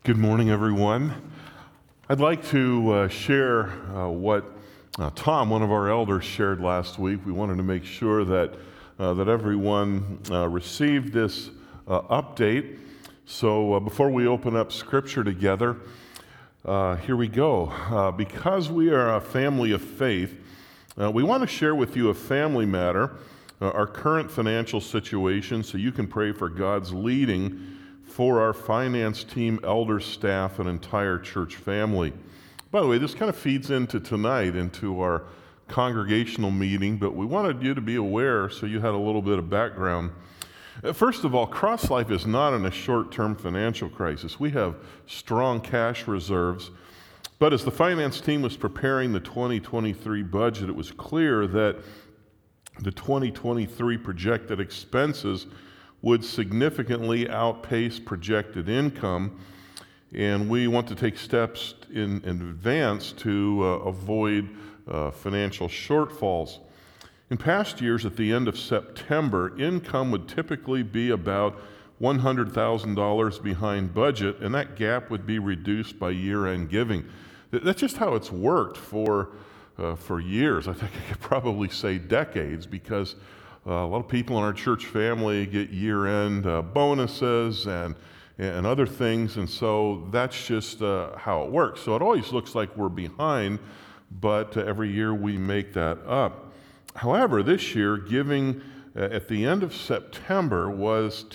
Good morning, everyone. I'd like to share what Tom, one of our elders, shared last week. We wanted to make sure that everyone received this update. So before we open up Scripture together, here we go. Because we are a family of faith, we want to share with you a family matter, our current financial situation, so you can pray for God's leading for our finance team, elders, staff, and entire church family. By the way, this kind of feeds into tonight, into our congregational meeting, but we wanted you to be aware so you had a little bit of background. First of all, Cross Life is not in a short-term financial crisis. We have strong cash reserves, but as the finance team was preparing the 2023 budget, it was clear that the 2023 projected expenses would significantly outpace projected income, and we want to take steps in advance to avoid financial shortfalls. In past years, at the end of September, income would typically be about $100,000 behind budget, and that gap would be reduced by year-end giving. That's just how it's worked for years. I think I could probably say decades, because a lot of people in our church family get year-end bonuses and other things, and so that's just how it works. So it always looks like we're behind, but every year we make that up. However, this year, giving at the end of September was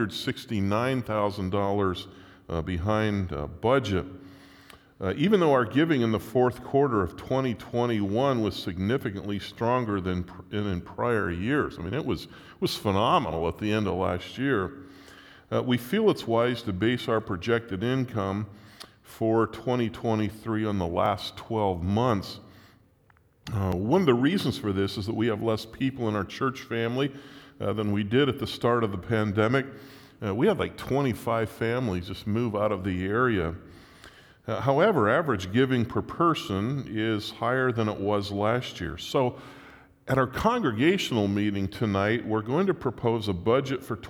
$269,000 behind budget. Even though our giving in the fourth quarter of 2021 was significantly stronger than in prior years, I mean, it was phenomenal at the end of last year, we feel it's wise to base our projected income for 2023 on the last 12 months. One of the reasons for this is that we have less people in our church family than we did at the start of the pandemic. We had like 25 families just move out of the area. However, average giving per person is higher than it was last year. So at our congregational meeting tonight, we're going to propose a budget for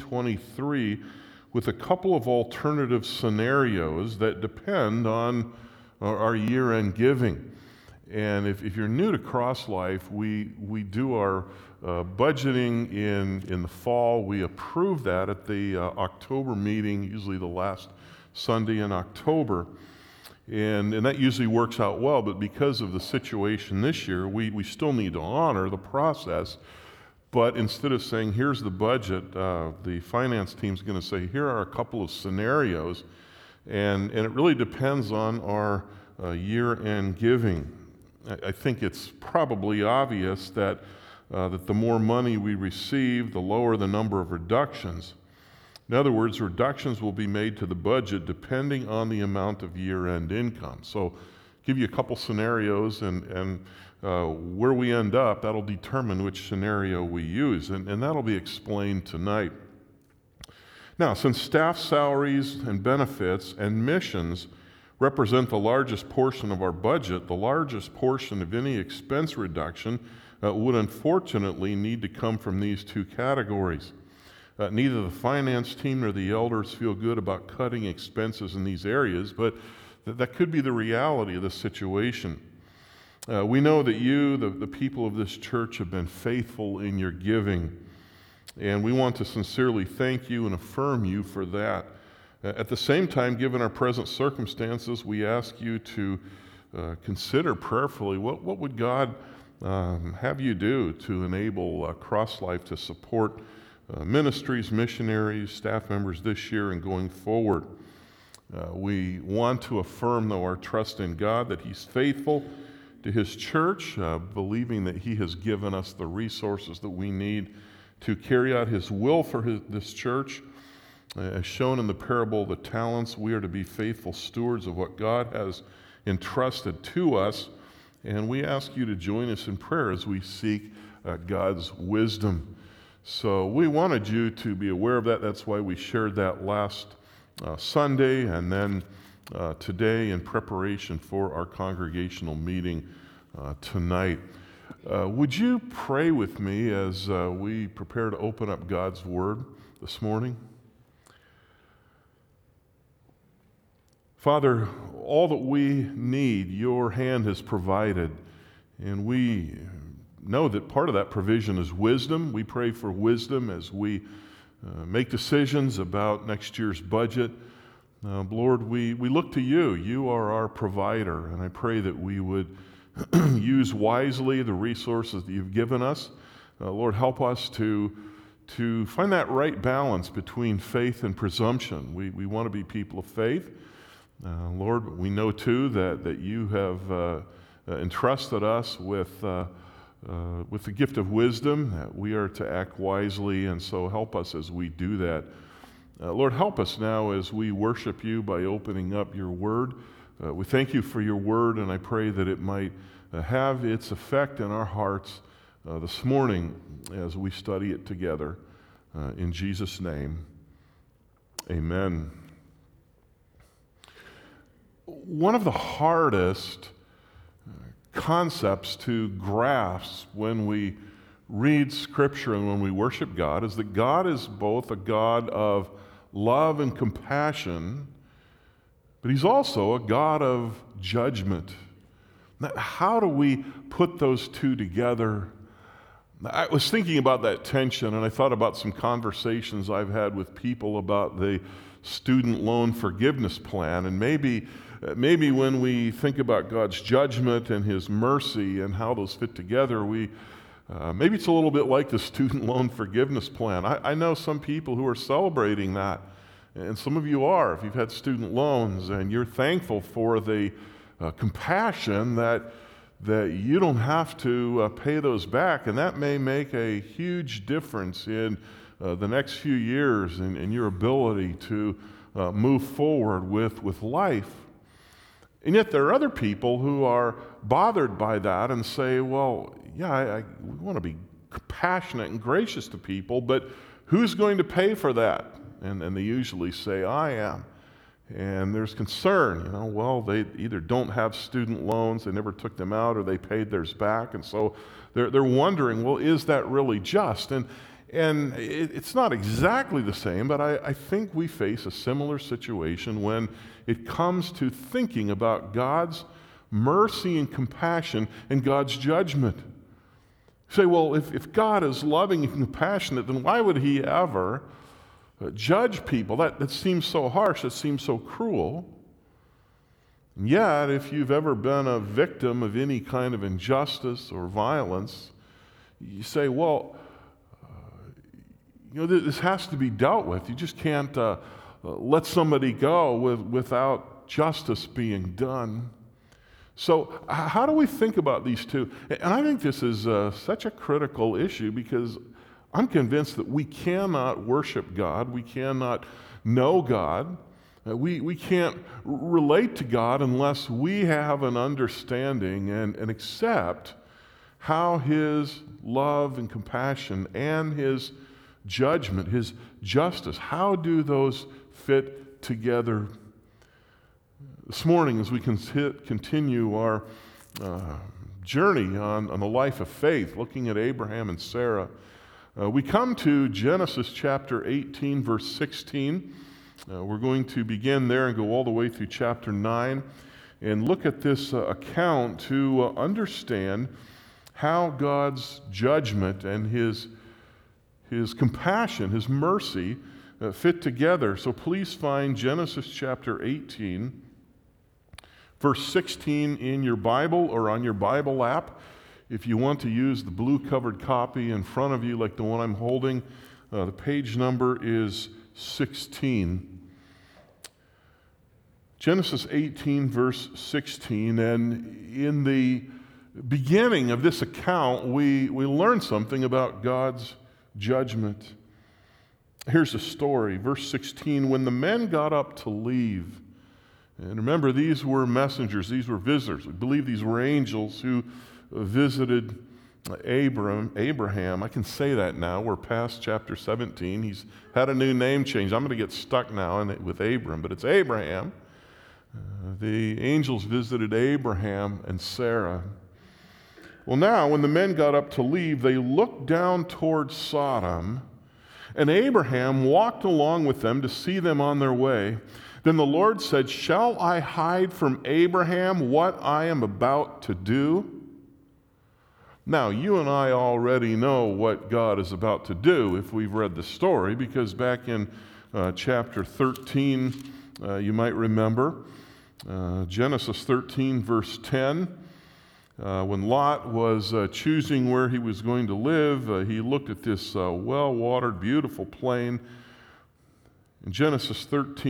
2023 with a couple of alternative scenarios that depend on our year-end giving. And if you're new to Cross Life, we do our budgeting in the fall. We approve that at the October meeting, usually the last Sunday in October, and that usually works out well, but because of the situation this year, we still need to honor the process. But instead of saying, here's the budget, the finance team's going to say, here are a couple of scenarios, and it really depends on our year-end giving. I think it's probably obvious that the more money we receive, the lower the number of reductions. In other words, reductions will be made to the budget depending on the amount of year-end income. So give you a couple scenarios, and where we end up, that'll determine which scenario we use, and that'll be explained tonight. Now, since staff salaries and benefits and missions represent the largest portion of our budget, the largest portion of any expense reduction would unfortunately need to come from these two categories. Neither the finance team nor the elders feel good about cutting expenses in these areas, but that could be the reality of the situation. We know that you, the people of this church, have been faithful in your giving, and we want to sincerely thank you and affirm you for that. At the same time, given our present circumstances, we ask you to consider prayerfully what would God have you do to enable Cross Life to support ministries, missionaries, staff members this year and going forward. We want to affirm, though, our trust in God, that He's faithful to His church, believing that He has given us the resources that we need to carry out His will for this church. As shown in the parable of the talents, we are to be faithful stewards of what God has entrusted to us, and we ask you to join us in prayer as we seek God's wisdom. So we wanted you to be aware of that. That's why we shared that last Sunday, and then today in preparation for our congregational meeting tonight. Would you pray with me as we prepare to open up God's Word this morning? Father, all that we need, your hand has provided, and we know that part of that provision is wisdom. We pray for wisdom as we make decisions about next year's budget. Lord, we look to you. You are our provider, and I pray that we would use wisely the resources that you've given us. Lord, help us to find that right balance between faith and presumption. We want to be people of faith. Lord, we know too that you have entrusted us with the gift of wisdom, that we are to act wisely, and so help us as we do that. Lord, help us now as we worship you by opening up your word. We thank you for your word, and I pray that it might have its effect in our hearts this morning as we study it together. In Jesus' name, amen. One of the hardest concepts to grasp when we read Scripture and when we worship God is that God is both a God of love and compassion, but he's also a God of judgment. Now, how do we put those two together? I was thinking about that tension, and I thought about some conversations I've had with people about the student loan forgiveness plan, and maybe when we think about God's judgment and his mercy and how those fit together, maybe it's a little bit like the student loan forgiveness plan. I know some people who are celebrating that, and some of you are, if you've had student loans, and you're thankful for the compassion that you don't have to pay those back, and that may make a huge difference in the next few years in your ability to move forward with life. And yet there are other people who are bothered by that and say, well, yeah, we want to be compassionate and gracious to people, but who's going to pay for that? And they usually say, I am. And there's concern, well, they either don't have student loans, they never took them out, or they paid theirs back, and so they're wondering, well, is that really just? And it's not exactly the same, but I think we face a similar situation when it comes to thinking about God's mercy and compassion and God's judgment. You say, well, if God is loving and compassionate, then why would he ever judge people? That seems so harsh, that seems so cruel. And yet, if you've ever been a victim of any kind of injustice or violence, you say, well, this has to be dealt with. You just can't let somebody go without justice being done. So how do we think about these two? And I think this is such a critical issue because I'm convinced that we cannot worship God, we cannot know God, we can't relate to God unless we have an understanding and accept how his love and compassion and his judgment, his justice, how do those fit together? This morning, as we continue our journey on the life of faith, looking at Abraham and Sarah, we come to Genesis chapter 18, verse 16. We're going to begin there and go all the way through chapter 9 and look at this account to understand how God's judgment and his compassion, his mercy, fit together. So please find Genesis chapter 18, verse 16 in your Bible or on your Bible app. If you want to use the blue-covered copy in front of you, like the one I'm holding, the page number is 16. Genesis 18, verse 16, and in the beginning of this account, we learn something about God's judgment. Here's the story, verse 16. When the men got up to leave, and remember, these were messengers, these were visitors. We believe these were angels who visited Abraham. I can say that now. We're past chapter 17. He's had a new name change. I'm going to get stuck now with Abram, but it's Abraham. The angels visited Abraham and Sarah. Well, now, when the men got up to leave, they looked down towards Sodom, and Abraham walked along with them to see them on their way. Then the Lord said, "Shall I hide from Abraham what I am about to do?" Now, you and I already know what God is about to do if we've read the story, because back in chapter 13, you might remember, Genesis 13, verse 10, when Lot was choosing where he was going to live, he looked at this well-watered, beautiful plain. In Genesis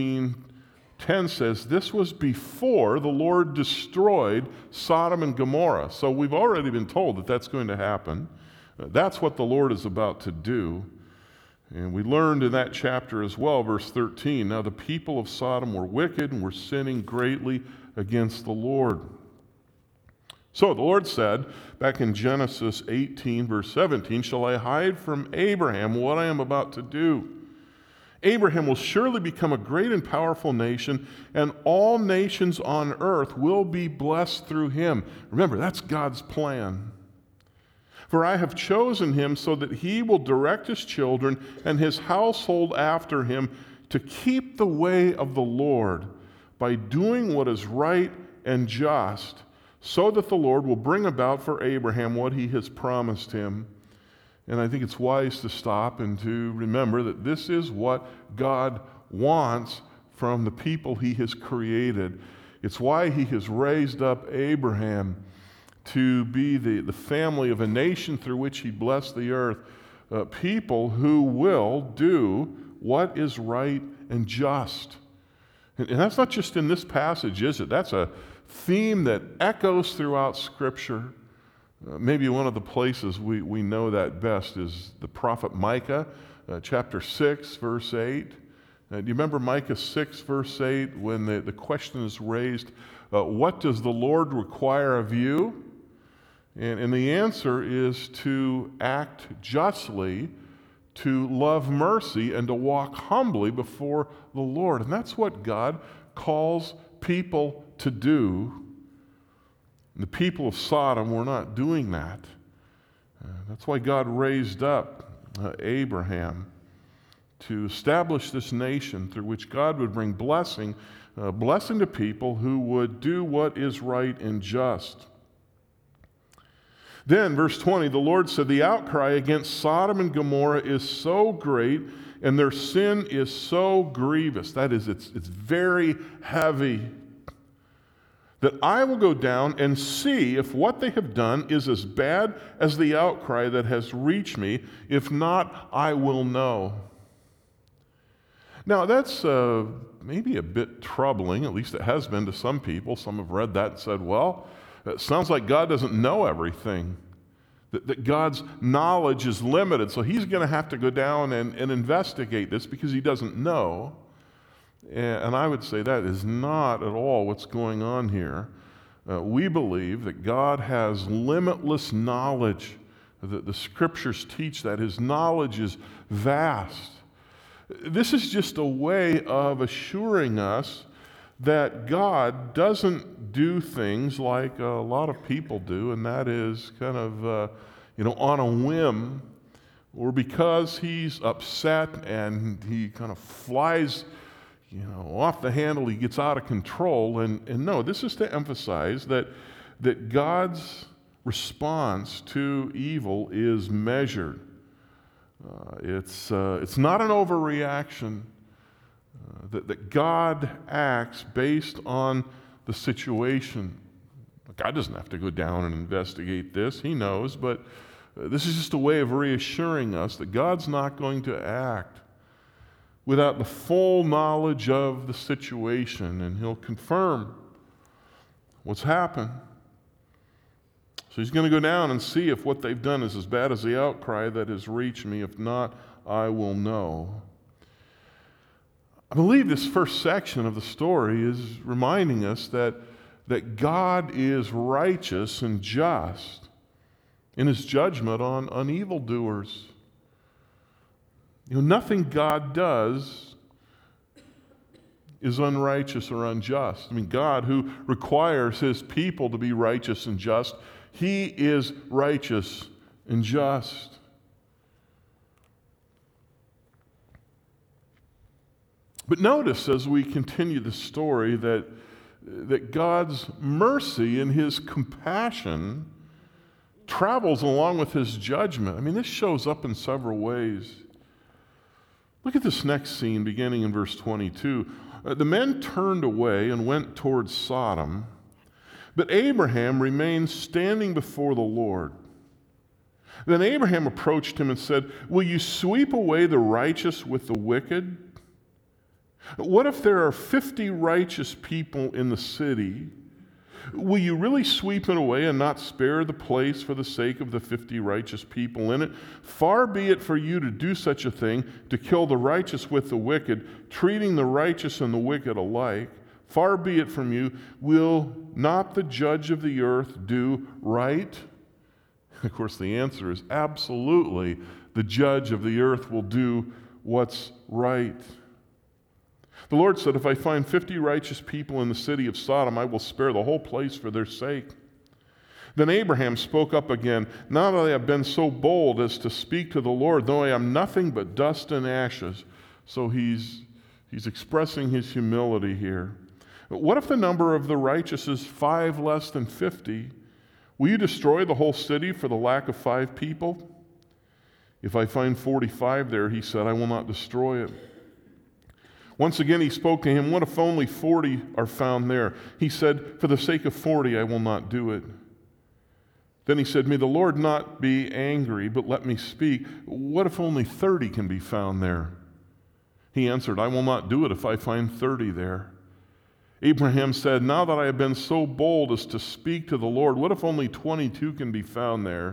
13:10 says, this was before the Lord destroyed Sodom and Gomorrah. So we've already been told that that's going to happen. That's what the Lord is about to do. And we learned in that chapter as well, verse 13, now the people of Sodom were wicked and were sinning greatly against the Lord. So the Lord said, back in Genesis 18, verse 17, "Shall I hide from Abraham what I am about to do? Abraham will surely become a great and powerful nation, and all nations on earth will be blessed through him." Remember, that's God's plan. "For I have chosen him so that he will direct his children and his household after him to keep the way of the Lord by doing what is right and just, so that the Lord will bring about for Abraham what he has promised him." And I think it's wise to stop and to remember that this is what God wants from the people he has created. It's why he has raised up Abraham to be the family of a nation through which he blessed the earth. People who will do what is right and just. And that's not just in this passage, is it? That's a theme that echoes throughout Scripture. Maybe one of the places we know that best is the prophet Micah, chapter 6, verse 8. Do you remember Micah 6, verse 8, when the question is raised, what does the Lord require of you? And the answer is to act justly, to love mercy, and to walk humbly before the Lord. And that's what God calls people to do. The people of Sodom were not doing that. That's why God raised up Abraham to establish this nation through which God would bring blessing to people who would do what is right and just. Then, verse 20, the Lord said, "The outcry against Sodom and Gomorrah is so great, and their sin is so grievous," that is, it's very heavy, "that I will go down and see if what they have done is as bad as the outcry that has reached me. If not, I will know." Now, that's maybe a bit troubling, at least it has been to some people. Some have read that and said, well, it sounds like God doesn't know everything, that God's knowledge is limited, so he's going to have to go down and investigate this because he doesn't know. And I would say that is not at all what's going on here. We believe that God has limitless knowledge. The Scriptures teach that his knowledge is vast. This is just a way of assuring us that God doesn't do things like a lot of people do, and that is kind of, on a whim, or because he's upset and he kind of flies off the handle, he gets out of control. And no, this is to emphasize that God's response to evil is measured. It's not an overreaction. That God acts based on the situation. God doesn't have to go down and investigate this. He knows, but this is just a way of reassuring us that God's not going to act without the full knowledge of the situation, and he'll confirm what's happened. So he's going to go down and see if what they've done is as bad as the outcry that has reached me. If not, I will know. I believe this first section of the story is reminding us that God is righteous and just in his judgment on evildoers. Nothing God does is unrighteous or unjust. God, who requires his people to be righteous and just, he is righteous and just. But notice as we continue the story that God's mercy and his compassion travels along with his judgment. I mean, this shows up in several ways. Look at this next scene beginning in verse 22. The men turned away and went towards Sodom, but Abraham remained standing before the Lord. Then Abraham approached him and said, "Will you sweep away the righteous with the wicked? What if there are 50 righteous people in the city? Will you really sweep it away and not spare the place for the sake of the 50 righteous people in it? Far be it for you to do such a thing, to kill the righteous with the wicked, treating the righteous and the wicked alike. Far be it from you. Will not the judge of the earth do right?" Of course, the answer is absolutely. The judge of the earth will do what's right. The Lord said, "If I find 50 righteous people in the city of Sodom, I will spare the whole place for their sake." Then Abraham spoke up again, "Now that I have been so bold as to speak to the Lord, though I am nothing but dust and ashes." So he's expressing his humility here. "What if the number of the righteous is 5 less than 50? Will you destroy the whole city for the lack of 5 people? If I find 45 there," he said, "I will not destroy it." Once again he spoke to him, "What if only 40 are found there?" He said, "For the sake of 40 I will not do it." Then he said, "May the Lord not be angry, but let me speak. What if only 30 can be found there?" He answered, "I will not do it if I find 30 there." Abraham said, "Now that I have been so bold as to speak to the Lord, what if only 22 can be found there?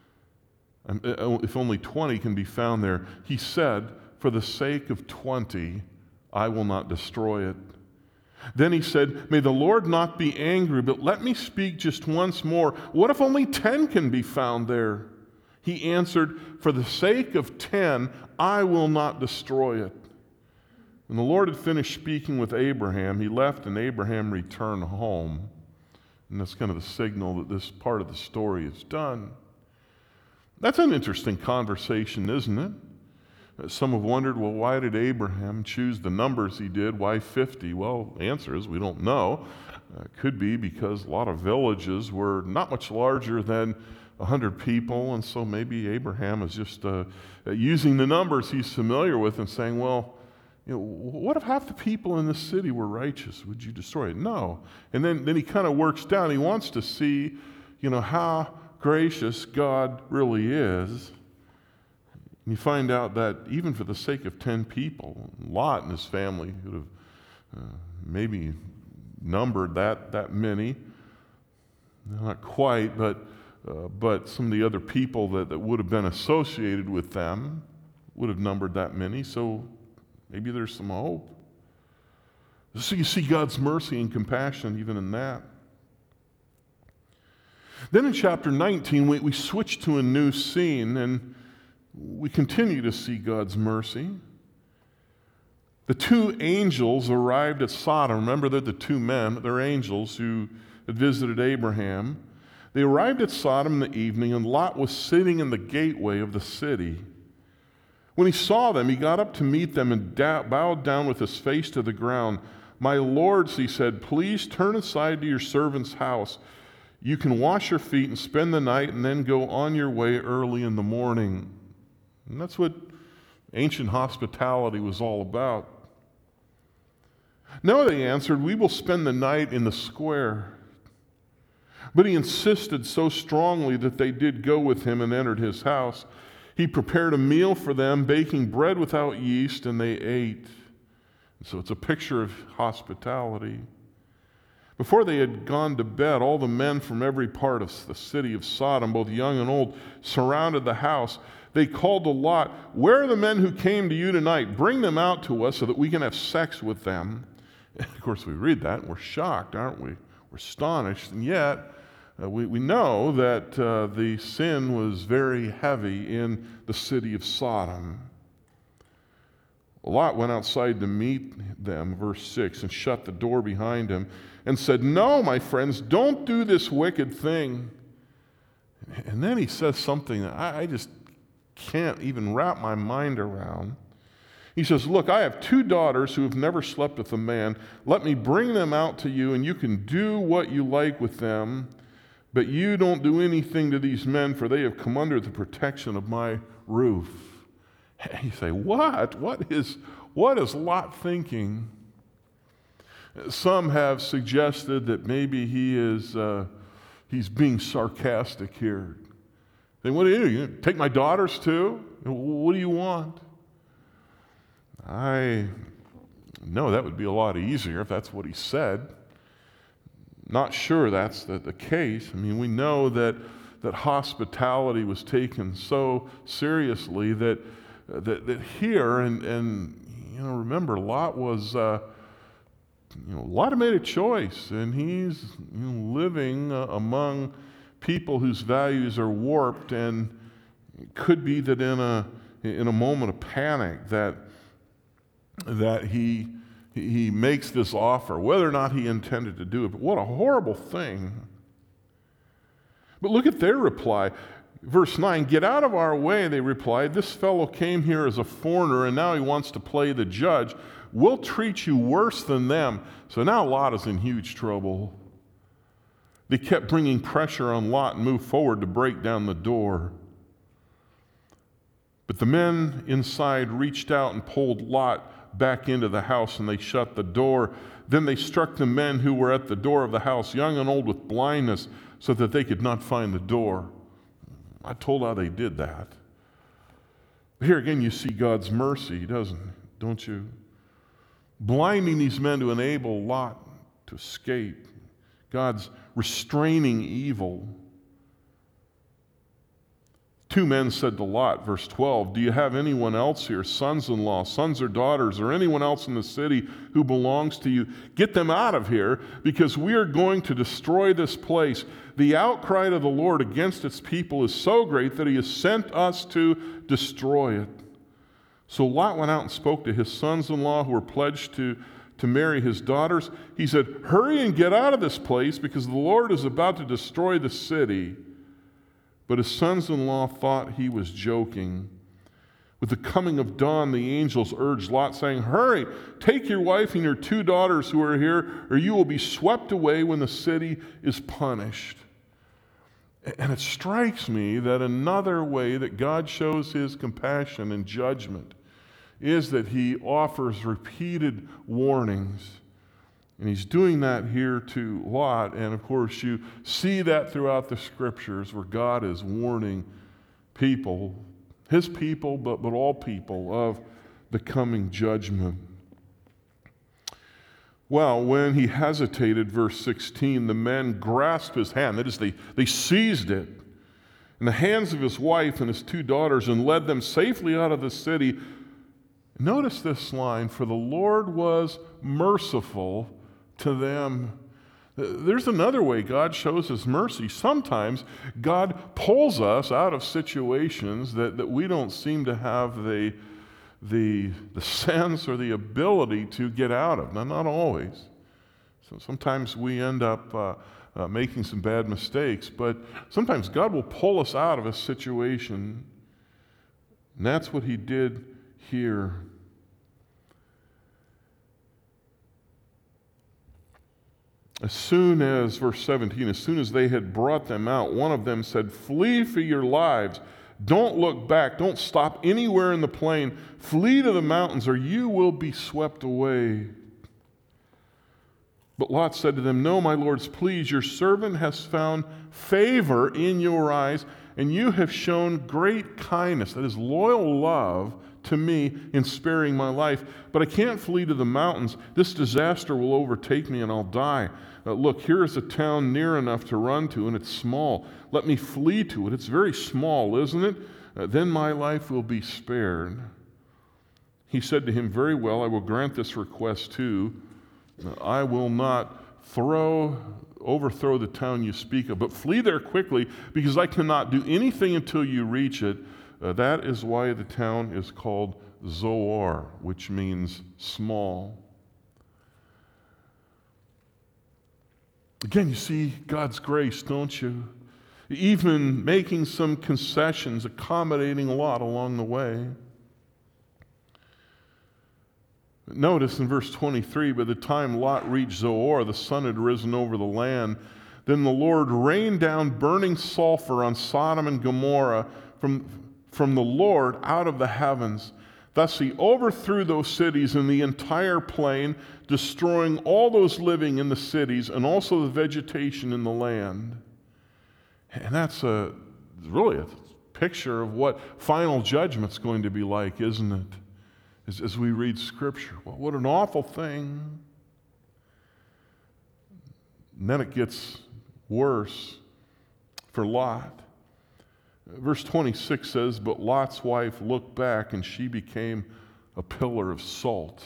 If only 20 can be found there." He said, "For the sake of 20, I will not destroy it." Then he said, "May the Lord not be angry, but let me speak just once more. What if only 10 can be found there?" He answered, "For the sake of 10, I will not destroy it." When the Lord had finished speaking with Abraham, he left and Abraham returned home. And that's kind of the signal that this part of the story is done. That's an interesting conversation, isn't it? Some have wondered, well, why did Abraham choose the numbers he did? Why 50? Well, the answer is we don't know. It could be because a lot of villages were not much larger than 100 people, and so maybe Abraham is just using the numbers he's familiar with and saying, well, what if half the people in this city were righteous? Would you destroy it? No. And then he kind of works down. He wants to see, how gracious God really is. And you find out that even for the sake of 10 people, Lot and his family could have maybe numbered that many. Not quite, but some of the other people that would have been associated with them would have numbered that many. So maybe there's some hope. So you see God's mercy and compassion even in that. Then in chapter 19, we switch to a new scene, and we continue to see God's mercy. The 2 angels arrived at Sodom. Remember, they're the 2 men. They're angels who had visited Abraham. They arrived at Sodom in the evening, and Lot was sitting in the gateway of the city. When he saw them, he got up to meet them and bowed down with his face to the ground. "My lords," he said, "please turn aside to your servant's house. You can wash your feet and spend the night and then go on your way early in the morning." And that's what ancient hospitality was all about. "No," they answered, "we will spend the night in the square." But he insisted so strongly that they did go with him and entered his house. He prepared a meal for them, baking bread without yeast, and they ate. So it's a picture of hospitality. Before they had gone to bed, all the men from every part of the city of Sodom, both young and old, surrounded the house. They called to Lot, "Where are the men who came to you tonight? Bring them out to us so that we can have sex with them." And of course, we read that and we're shocked, aren't we? We're astonished. And yet, we know that the sin was very heavy in the city of Sodom. Lot went outside to meet them, verse 6, and shut the door behind him and said, "No, my friends, don't do this wicked thing." And then he says something that I just can't even wrap my mind around. He says, look, I have 2 daughters who have never slept with a man. Let me bring them out to you, and you can do what you like with them. But you don't do anything to these men, for they have come under the protection of my roof. And you say, what? What is Lot thinking? Some have suggested that maybe he's being sarcastic here. What do you do? Take my daughters too? What do you want? I know that would be a lot easier if that's what he said. Not sure that's the case. I mean, we know that hospitality was taken so seriously that here, and remember, Lot was, Lot had made a choice, and he's living among people whose values are warped, and it could be that in a moment of panic that he makes this offer, whether or not he intended to do it. But what a horrible thing. But look at their reply. Verse 9, get out of our way, they replied. This fellow came here as a foreigner, and now he wants to play the judge. We'll treat you worse than them. So now Lot is in huge trouble. They kept bringing pressure on Lot and moved forward to break down the door. But the men inside reached out and pulled Lot back into the house, and they shut the door. Then they struck the men who were at the door of the house, young and old, with blindness, so that they could not find the door. I told how they did that. But here again, you see God's mercy, don't you? Blinding these men to enable Lot to escape. God's restraining evil. 2 men said to Lot, verse 12, do you have anyone else here, sons-in-law, sons or daughters, or anyone else in the city who belongs to you? Get them out of here, because we are going to destroy this place. The outcry of the Lord against its people is so great that he has sent us to destroy it. So Lot went out and spoke to his sons-in-law who were pledged to marry his daughters. He said, hurry and get out of this place, because the Lord is about to destroy the city. But his sons-in-law thought he was joking. With the coming of dawn, the angels urged Lot, saying, hurry, take your wife and your 2 daughters who are here, or you will be swept away when the city is punished. And it strikes me that another way that God shows his compassion and judgment is that he offers repeated warnings. And he's doing that here to Lot. And of course, you see that throughout the scriptures where God is warning people, his people, but all people, of the coming judgment. Well, when he hesitated, verse 16, the men grasped his hand. That is, they seized it in the hands of his wife and his 2 daughters and led them safely out of the city. Notice this line, for the Lord was merciful to them. There's another way God shows his mercy. Sometimes God pulls us out of situations that we don't seem to have the sense or the ability to get out of. Now, not always. So sometimes we end up making some bad mistakes, but sometimes God will pull us out of a situation, and that's what he did here. As soon as, verse 17, as soon as they had brought them out, one of them said, flee for your lives. Don't look back. Don't stop anywhere in the plain. Flee to the mountains, or you will be swept away. But Lot said to them, no, my lords, please, your servant has found favor in your eyes, and you have shown great kindness, that is, loyal love to me in sparing my life. But I can't flee to the mountains. This disaster will overtake me, and I'll die. Look, here is a town near enough to run to, and it's small. Let me flee to it. It's very small, isn't it? Then my life will be spared. He said to him, very well, I will grant this request too. I will not overthrow the town you speak of, but flee there quickly, because I cannot do anything until you reach it. That is why the town is called Zoar, which means small. Again, you see God's grace, don't you? Even making some concessions, accommodating Lot along the way. Notice in verse 23, by the time Lot reached Zoar, the sun had risen over the land. Then the Lord rained down burning sulfur on Sodom and Gomorrah from the Lord out of the heavens. Thus he overthrew those cities and the entire plain, destroying all those living in the cities and also the vegetation in the land. And that's really a picture of what final judgment's going to be like, isn't it? As we read Scripture. Well, what an awful thing. And then it gets worse for Lot. Verse 26 says, but Lot's wife looked back and she became a pillar of salt.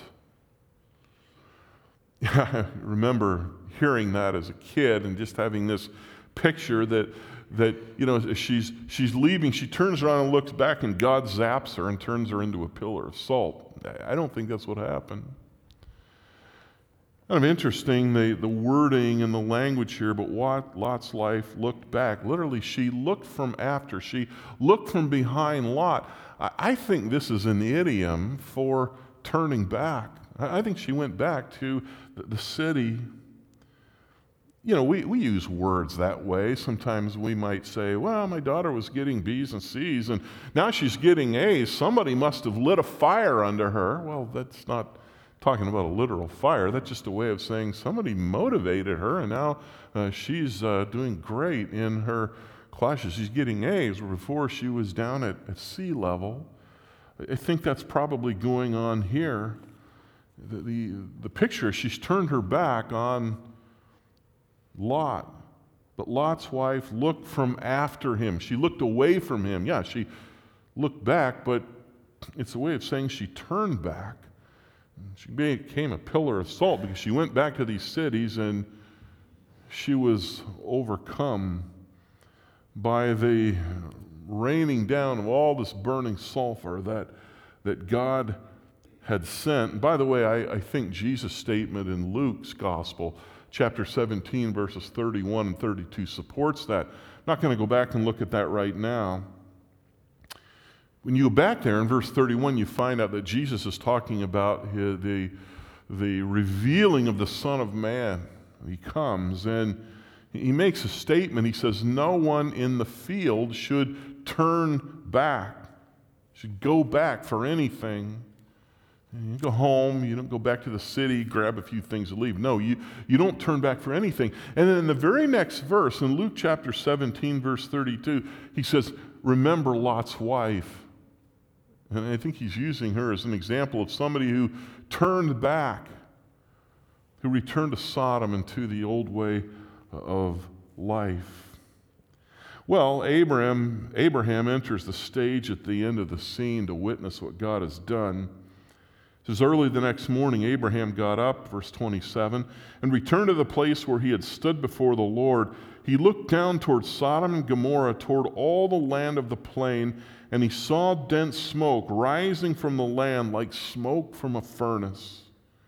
I remember hearing that as a kid and just having this picture that as she's leaving, she turns around and looks back and God zaps her and turns her into a pillar of salt. I don't think that's what happened. Kind of interesting, the wording and the language here, but Lot's life looked back. Literally, she looked from after. She looked from behind Lot. I think this is an idiom for turning back. I think she went back to the city. We use words that way. Sometimes we might say, well, my daughter was getting B's and C's, and now she's getting A's. Somebody must have lit a fire under her. Well, that's not talking about a literal fire. That's just a way of saying somebody motivated her, and now she's doing great in her classes. She's getting A's, where before she was down at C level. I think that's probably going on here. The picture, she's turned her back on Lot. But Lot's wife looked from after him. She looked away from him. Yeah, she looked back, but it's a way of saying she turned back. She became a pillar of salt because she went back to these cities and she was overcome by the raining down of all this burning sulfur that God had sent. And by the way, I think Jesus' statement in Luke's gospel, chapter 17, verses 31 and 32, supports that. I'm not going to go back and look at that right now. When you go back there in verse 31, you find out that Jesus is talking about the revealing of the Son of Man. He comes and he makes a statement. He says, no one in the field should turn back, should go back for anything. And you go home, you don't go back to the city, grab a few things and leave. No, you don't turn back for anything. And then in the very next verse, in Luke chapter 17, verse 32, he says, remember Lot's wife. And I think he's using her as an example of somebody who turned back, who returned to Sodom and to the old way of life. Well, Abraham enters the stage at the end of the scene to witness what God has done. It says, early the next morning, Abraham got up, verse 27, and returned to the place where he had stood before the Lord. He looked down toward Sodom and Gomorrah, toward all the land of the plain, and he saw dense smoke rising from the land like smoke from a furnace.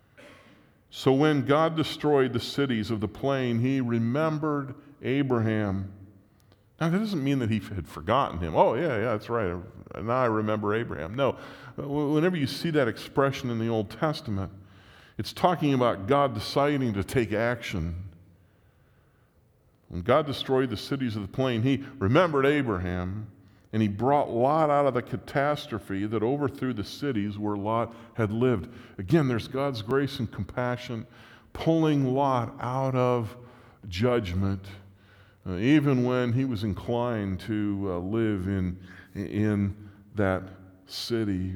So when God destroyed the cities of the plain, he remembered Abraham. Now, that doesn't mean that he had forgotten him. Oh, yeah, that's right. Now I remember Abraham. No, whenever you see that expression in the Old Testament, it's talking about God deciding to take action. When God destroyed the cities of the plain, he remembered Abraham, and he brought Lot out of the catastrophe that overthrew the cities where Lot had lived. Again, there's God's grace and compassion pulling Lot out of judgment, even when he was inclined to live in that city.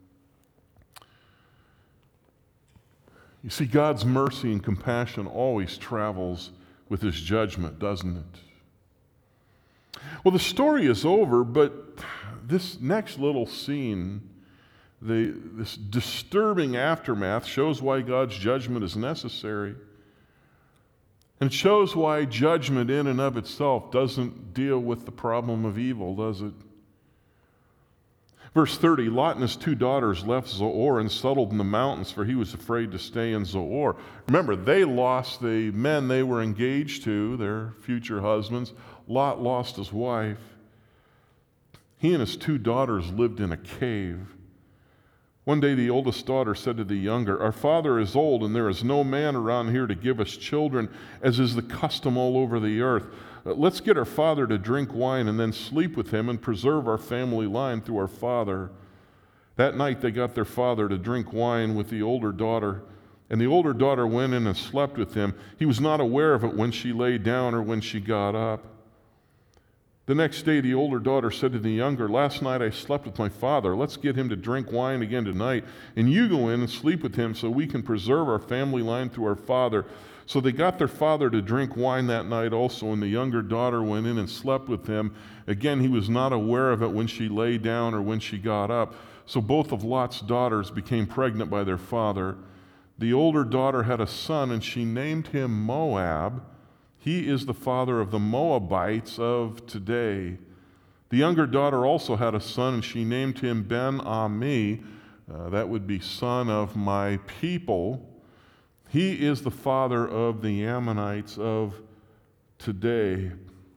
You see, God's mercy and compassion always travels with his judgment, doesn't it? Well, the story is over, but this next little scene, this disturbing aftermath, shows why God's judgment is necessary. And it shows why judgment in and of itself doesn't deal with the problem of evil, does it? Verse 30, Lot and his two daughters left Zoar and settled in the mountains, for he was afraid to stay in Zoar. Remember, they lost the men they were engaged to, their future husbands. Lot lost his wife. He and his two daughters lived in a cave. One day the oldest daughter said to the younger, "Our father is old, and there is no man around here to give us children, as is the custom all over the earth. Let's get our father to drink wine and then sleep with him and preserve our family line through our father." That night they got their father to drink wine with the older daughter, and the older daughter went in and slept with him. He was not aware of it when she lay down or when she got up. The next day the older daughter said to the younger, "Last night I slept with my father. Let's get him to drink wine again tonight, and you go in and sleep with him so we can preserve our family line through our father." So they got their father to drink wine that night also, and the younger daughter went in and slept with him. Again, he was not aware of it when she lay down or when she got up. So both of Lot's daughters became pregnant by their father. The older daughter had a son, and she named him Moab. He is the father of the Moabites of today. The younger daughter also had a son, and she named him Ben-Ami. That would be son of my people. He is the father of the Ammonites of today.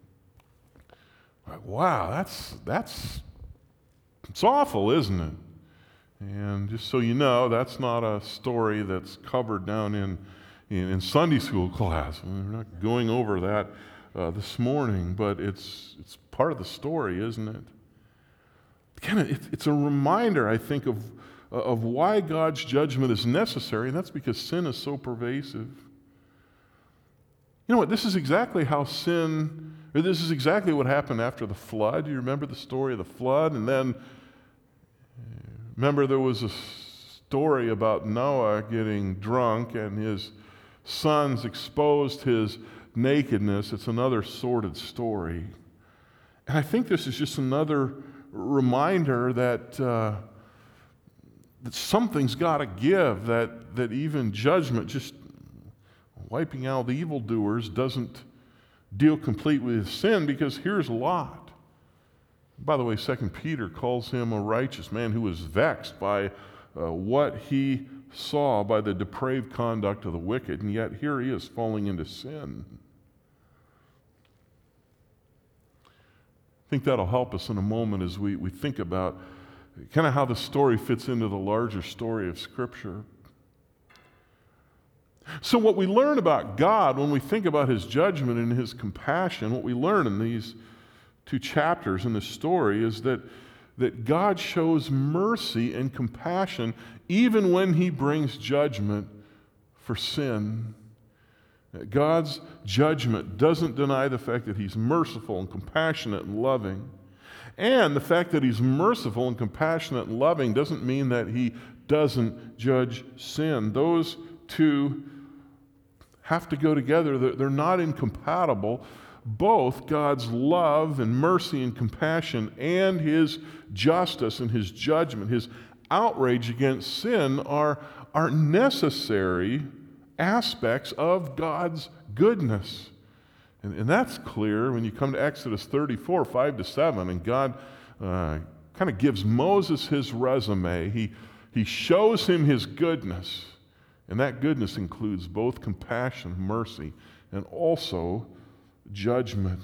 Wow, it's awful, isn't it? And just so you know, that's not a story that's covered down in Sunday school class. We're not going over that this morning, but it's part of the story, isn't it? Again, it's a reminder, I think, of why God's judgment is necessary, and that's because sin is so pervasive. You know what? This is exactly what happened after the flood. You remember the story of the flood? And then, remember there was a story about Noah getting drunk and his sons exposed his nakedness. It's another sordid story. And I think this is just another reminder that something's got to give, that even judgment, just wiping out the evildoers, doesn't deal completely with sin, because here's Lot. By the way, 2 Peter calls him a righteous man who was vexed by what he saw, by the depraved conduct of the wicked, and yet here he is falling into sin. I think that'll help us in a moment as we think about kind of how the story fits into the larger story of Scripture. So what we learn about God when we think about his judgment and his compassion, what we learn in these two chapters in the story is that God shows mercy and compassion even when he brings judgment for sin. God's judgment doesn't deny the fact that he's merciful and compassionate and loving. And the fact that he's merciful and compassionate and loving doesn't mean that he doesn't judge sin. Those two have to go together. They're not incompatible. Both God's love and mercy and compassion and his justice and his judgment, his outrage against sin are necessary aspects of God's goodness. And that's clear when you come to Exodus 34, 5-7, and God kind of gives Moses his resume. He shows him his goodness, and that goodness includes both compassion, mercy, and also judgment.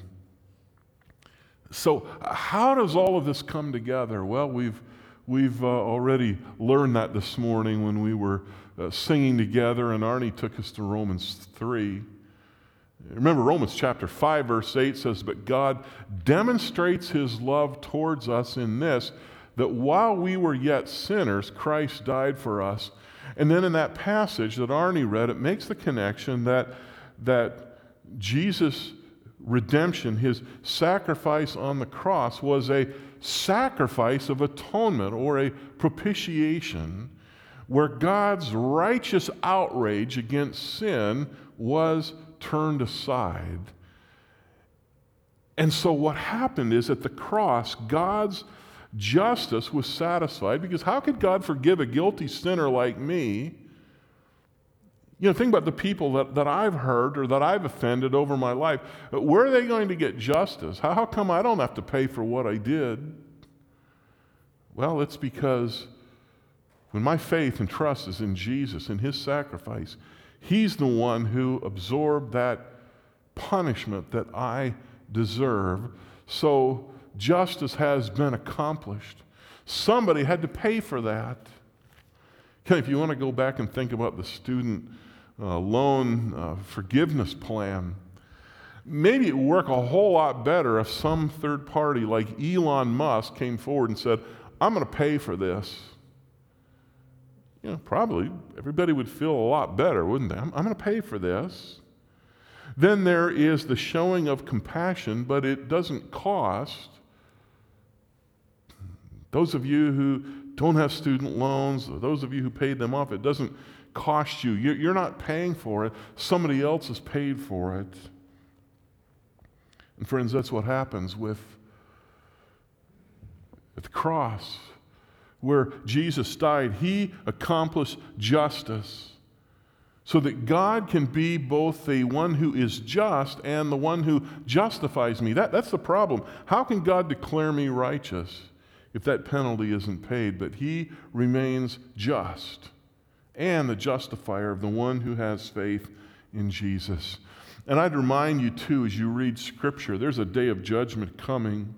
So how does all of this come together? Well, we've already learned that this morning when we were singing together, and Arnie took us to Romans 3. Remember, Romans chapter 5, verse 8 says, "But God demonstrates his love towards us in this, that while we were yet sinners, Christ died for us." And then in that passage that Arnie read, it makes the connection that Jesus' redemption, his sacrifice on the cross, was a sacrifice of atonement or a propitiation, where God's righteous outrage against sin was turned aside. And so what happened is at the cross, God's justice was satisfied, because how could God forgive a guilty sinner like me? You know, think about the people that I've hurt or that I've offended over my life. Where are they going to get justice? How come I don't have to pay for what I did? Well, it's because when my faith and trust is in Jesus and his sacrifice, he's the one who absorbed that punishment that I deserve. So justice has been accomplished. Somebody had to pay for that. Okay, if you want to go back and think about the student loan forgiveness plan, maybe it would work a whole lot better if some third party like Elon Musk came forward and said, I'm going to pay for this. Probably everybody would feel a lot better, wouldn't they? I'm going to pay for this. Then there is the showing of compassion, but it doesn't cost. Those of you who don't have student loans, or those of you who paid them off, it doesn't cost you. You're not paying for it. Somebody else has paid for it. And friends, that's what happens at the cross, where Jesus died. He accomplished justice so that God can be both the one who is just and the one who justifies me. That's the problem. How can God declare me righteous if that penalty isn't paid? But He remains just and the justifier of the one who has faith in Jesus. And I'd remind you too, as you read Scripture, there's a day of judgment coming.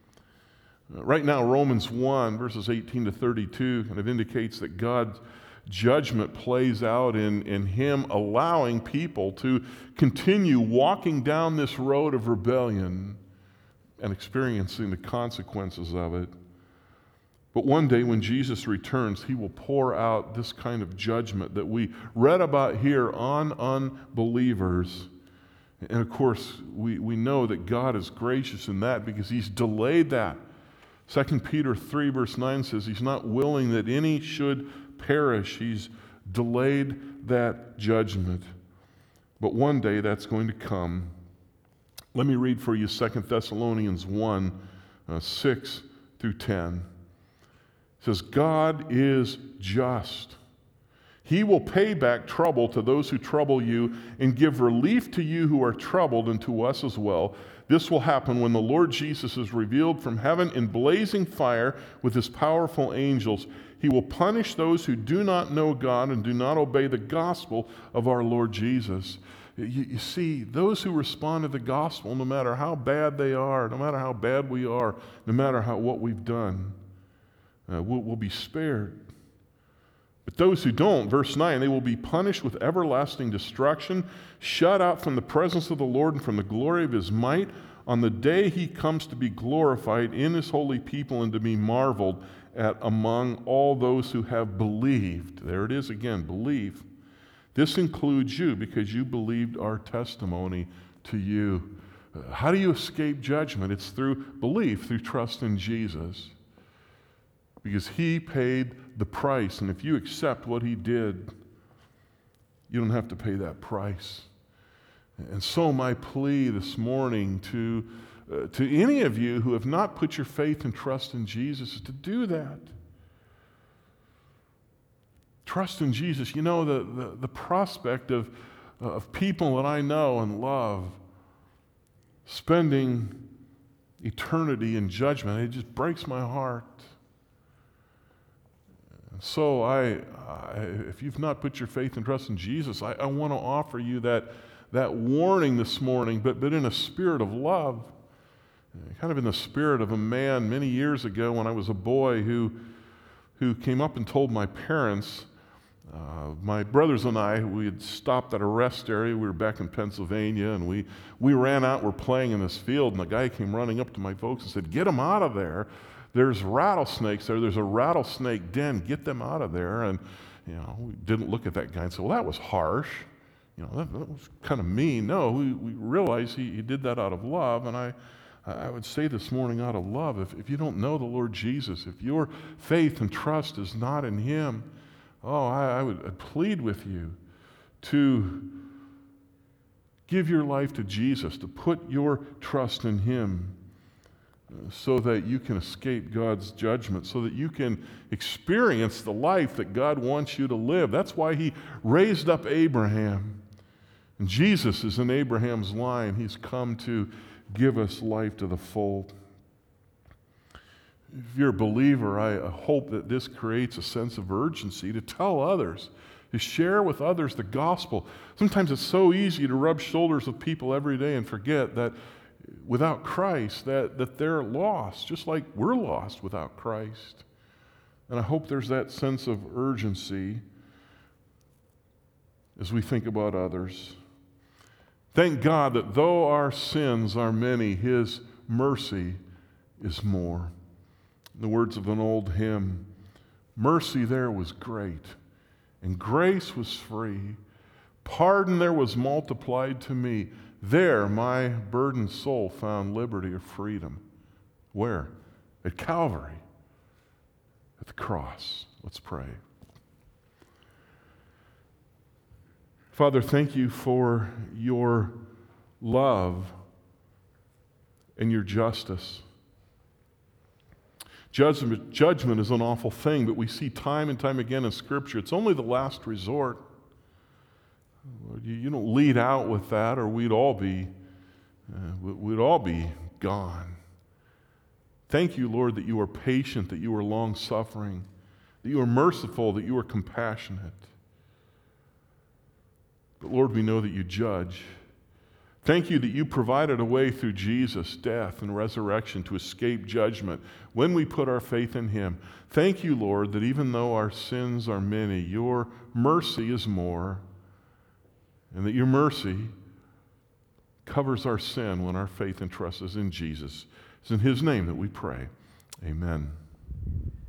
Right now, Romans 1, verses 18 to 32, kind of indicates that God's judgment plays out in Him allowing people to continue walking down this road of rebellion and experiencing the consequences of it. But one day when Jesus returns, He will pour out this kind of judgment that we read about here on unbelievers. And of course, we know that God is gracious in that because He's delayed that. 2 Peter 3 verse 9 says He's not willing that any should perish. He's delayed that judgment. But one day that's going to come. Let me read for you 2 Thessalonians 1, 6 through 10. It says, God is just. He will pay back trouble to those who trouble you and give relief to you who are troubled and to us as well. This will happen when the Lord Jesus is revealed from heaven in blazing fire with His powerful angels. He will punish those who do not know God and do not obey the gospel of our Lord Jesus. You see, those who respond to the gospel, no matter how bad they are, no matter how bad we are, no matter what we've done, will be spared. But those who don't, verse 9, they will be punished with everlasting destruction, shut out from the presence of the Lord and from the glory of His might on the day He comes to be glorified in His holy people and to be marveled at among all those who have believed. There it is again, believe. This includes you because you believed our testimony to you. How do you escape judgment? It's through belief, through trust in Jesus. Because He paid the price, and if you accept what He did, you don't have to pay that price. And so my plea this morning to any of you who have not put your faith and trust in Jesus is to do that. Trust in Jesus. You know, the prospect of people that I know and love spending eternity in judgment, it just breaks my heart. So if you've not put your faith and trust in Jesus, I want to offer you that warning this morning, but in a spirit of love, kind of in the spirit of a man many years ago when I was a boy who came up and told my parents, my brothers and I, we had stopped at a rest area. We were back in Pennsylvania, and we ran out. We're playing in this field, and the guy came running up to my folks and said, "Get them out of there. There's rattlesnakes there. There's a rattlesnake den. Get them out of there." And, we didn't look at that guy and say, "Well, that was harsh. That was kind of mean." No, we realized he did that out of love. And I would say this morning out of love, if you don't know the Lord Jesus, if your faith and trust is not in Him, I'd plead with you to give your life to Jesus, to put your trust in Him, so that you can escape God's judgment, so that you can experience the life that God wants you to live. That's why He raised up Abraham. And Jesus is in Abraham's line. He's come to give us life to the full. If you're a believer, I hope that this creates a sense of urgency to tell others, to share with others the gospel. Sometimes it's so easy to rub shoulders with people every day and forget that without Christ, that they're lost, just like we're lost without Christ. And I hope there's that sense of urgency as we think about others. Thank God that though our sins are many, His mercy is more. In the words of an old hymn, mercy there was great, and grace was free. Pardon there was multiplied to me. There my burdened soul found liberty or freedom. Where? At Calvary, at the cross. Let's pray. Father, thank you for your love and your justice. Judgment is an awful thing, but we see time and time again in Scripture, it's only the last resort. You don't lead out with that, or we'd all be gone. Thank you, Lord, that you are patient, that you are long-suffering, that you are merciful, that you are compassionate. But Lord, we know that you judge. Thank you that you provided a way through Jesus' death and resurrection to escape judgment when we put our faith in him. Thank you, Lord, that even though our sins are many, your mercy is more, and that your mercy covers our sin when our faith and trust is in Jesus. It's in his name that we pray. Amen.